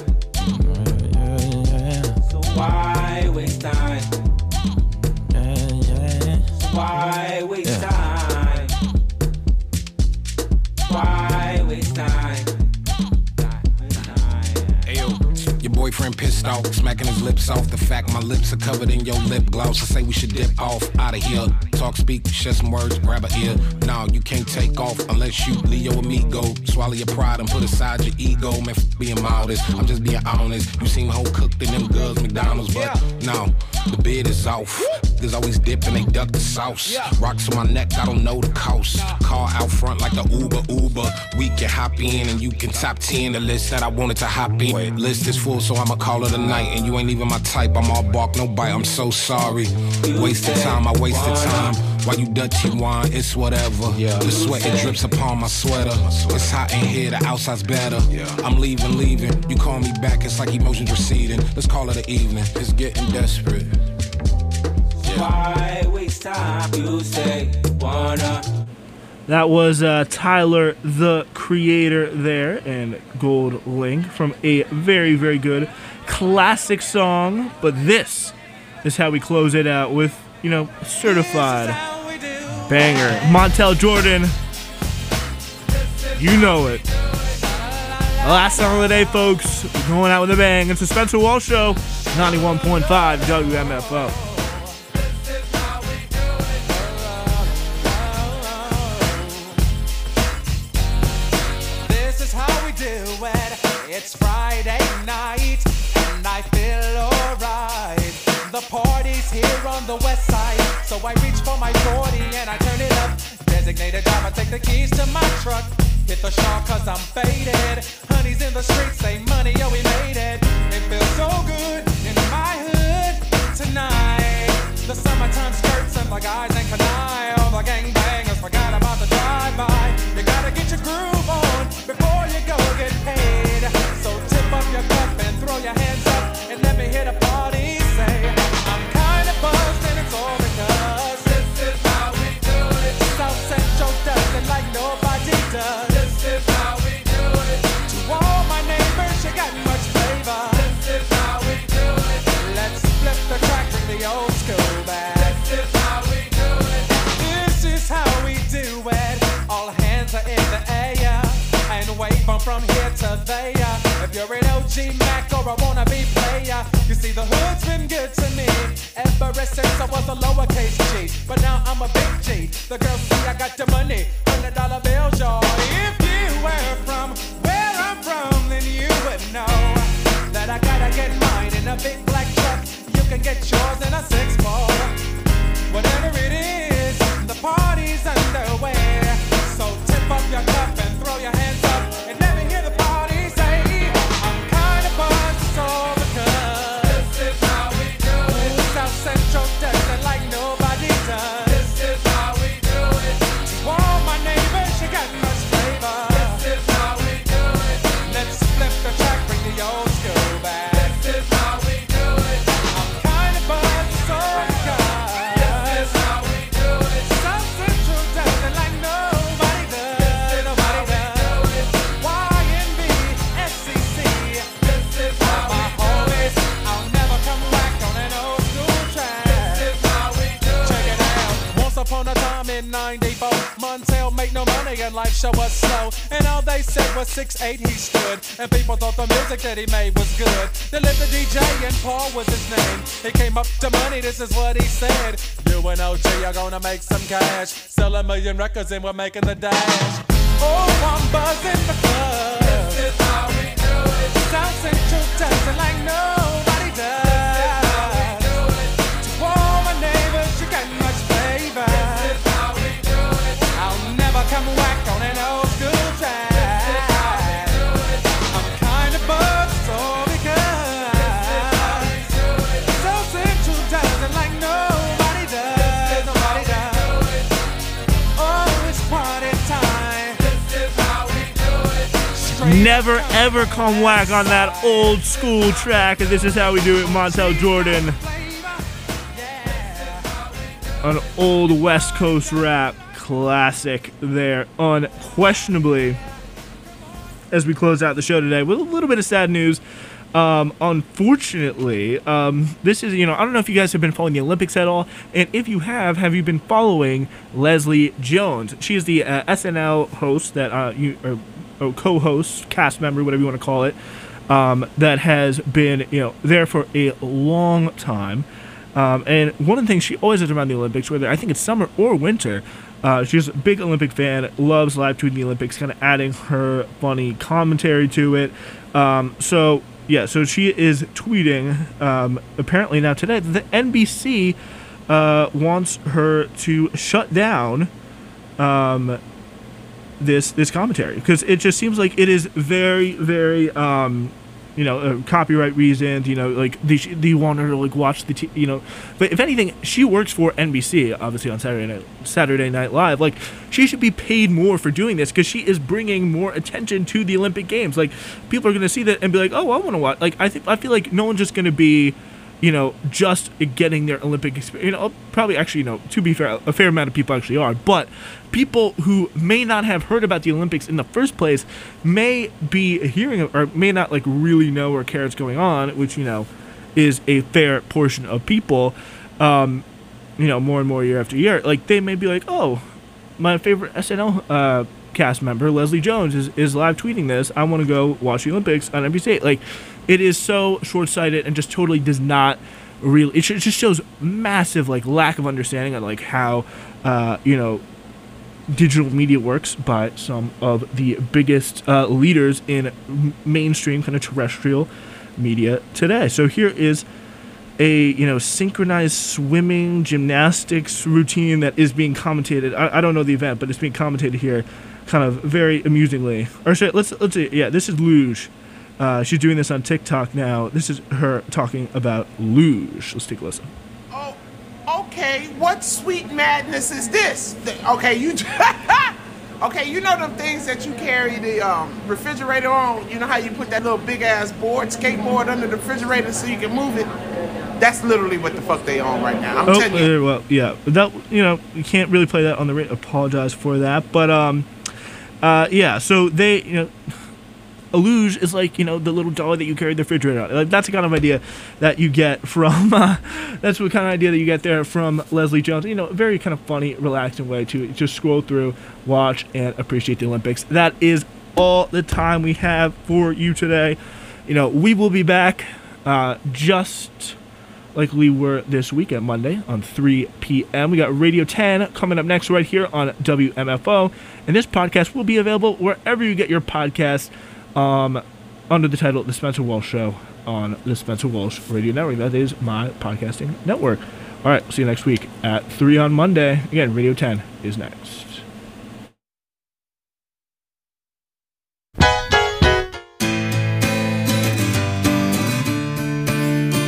S: So why waste time? So why waste time? Why waste time?
T: Your boyfriend pissed off, smacking his lips off. The fact my lips are covered in your lip gloss. I say we should dip off, out of here. Talk, speak, share some words, grab a ear. No, you can't take off unless you Leo amigo. Swallow your pride and put aside your ego. Man, being modest, I'm just being honest. You seem whole cooked in them girls McDonald's, but no, the bid is off. There's always dip and they duck the sauce. Rocks on my neck, I don't know the cost. Car out front like the Uber. We can hop in and you can top 10 the list that I wanted to hop in. List is full, so I'ma call it a night. And you ain't even my type, I'm all bark, no bite. I'm so sorry. Wasted time, I wasted time. While you dirty wine, it's whatever. The sweat, it drips upon my sweater. It's hot in here, the outside's better. I'm leaving. You call me back, it's like emotions receding. Let's call it an evening, it's getting desperate.
S: Why waste time? You say wanna.
A: That was Tyler, the Creator there, and Gold Link from a very, very good classic song. But this is how we close it out with, certified banger. Montel Jordan, you know it. The last song of the day, folks. We're going out with a bang. It's the Spencer Walsh Show, 91.5 WMFO.
U: It's Friday night and I feel alright. The party's here on the west side, so I reach for my 40 and I turn it up. Designated driver, take the keys to my truck. Hit the shop cause I'm faded. Honey's in the streets, say money, yo, we made it. It feels so good in my hood tonight. The summertime skirts and the guys ain't canine. All the gangbangers forgot about the drive-by. You gotta get your groove on before you go get paid. So tip up your cup and throw your hands up and let me hear the party say, I'm kinda buzzed and it's all because this is how we do it. South Central does it like nobody does. This is how we do it. To all my neighbors, you got much flavor. This is how we do it. Let's flip the track, bring the old school back. This is how we do it. This is how we do it. All hands are in the air and wave them from here to there. If you're an OG Mac or a wannabe player, you see the hood's been good to me ever since I was a lowercase G. But now I'm a big G. The girls see I got the money, $100 bills, y'all. If you were from where I'm from, then you would know that I gotta get mine in a big black truck. You can get yours in a 6-4. Whatever it is, the party's underway. So tip up your cup and throw your hands up and let me hear the party say, I'm kinda buzzed, so because this is how we do it. South Central does it like nobody does. This is how we do it. To all my neighbors, you got much flavor. This is how we do it. Let's flip the track, bring the old school back. This is how we do it. I'm kinda buzzed, so because this is how we do it. South Central does it like nobody does. Nobody does. YNB, SCC. This is how my homies. I'll never come back on an old school track. This is how we do it. Check it out. Once upon a time in '94, Montel made no money and life show was slow. And all they said was 6'8" he stood. And people thought the music that he made was good. They lived the DJ and Paul was his name. He came up to money, this is what he said. You and OG are gonna make some cash. Sell 1 million records and we're making the dash. Oh, I'm buzzing because this is how we do it. South Central does it like nobody does. This is how we do it. To all my neighbors, you got much flavor. This is how we do it. I'll never come back on an old school track. This is how we do it. I'm kinda buzzed, so because this is how we do it. South Central does it like nobody does. Nobody does. Oh, it's party time. This is how we do it.
A: Never ever come whack on that old school track, and this is how we do it, Montel Jordan. An old West Coast rap classic there, unquestionably. As we close out the show today with a little bit of sad news. Unfortunately, this is, I don't know if you guys have been following the Olympics at all, and if you have you been following Leslie Jones? She is the SNL host that or co-host, cast member, whatever you want to call it, that has been, there for a long time. And one of the things she always does around the Olympics, whether I think it's summer or winter, she's a big Olympic fan, loves live tweeting the Olympics, kind of adding her funny commentary to it. So she is tweeting, apparently now today, that the NBC wants her to shut down this commentary, because it just seems like it is very, very copyright reasons, like they want her to like watch the but if anything, she works for NBC, obviously, on Saturday Night Live. Like, she should be paid more for doing this, because she is bringing more attention to the Olympic Games. Like, people are going to see that and be like, oh, I want to watch. Like, I feel like no one's just going to be just getting their Olympic experience. Probably, actually, to be fair, a fair amount of people actually are, but people who may not have heard about the Olympics in the first place may be hearing or may not like really know or care what's going on, which is a fair portion of people. More and more year after year, like they may be like, oh, my favorite SNL cast member Leslie Jones is live tweeting this. I want to go watch the Olympics on NBC. Like, it is so short-sighted and just totally does not really. It just shows massive like lack of understanding on like how digital media works by some of the biggest leaders in mainstream kind of terrestrial media today. So here is a synchronized swimming gymnastics routine that is being commentated. I don't know the event, but it's being commentated here, kind of very amusingly. Or let's see. Yeah, this is luge. She's doing this on TikTok now. This is her talking about luge. Let's take a listen.
C: Okay, what sweet madness is this? Okay, you know them things that you carry the refrigerator on? You know how you put that little big ass skateboard under the refrigerator so you can move it? That's literally what the fuck they on right now. I'm telling you.
A: Well, yeah, that you can't really play that on the radio. Apologize for that, but so they a luge is like, the little dolly that you carry the refrigerator on. Like, that's the kind of idea that you get from, that's what kind of idea that you get there from Leslie Jones. Very kind of funny, relaxing way to just scroll through, watch, and appreciate the Olympics. That is all the time we have for you today. We will be back just like we were this weekend, Monday, on 3 p.m. We got Radio 10 coming up next right here on WMFO. And this podcast will be available wherever you get your podcasts, under the title The Spencer Walsh Show on the Spencer Walsh Radio Network. That is my podcasting network. All right, see you next week at 3 on Monday. Again, Radio 10 is next.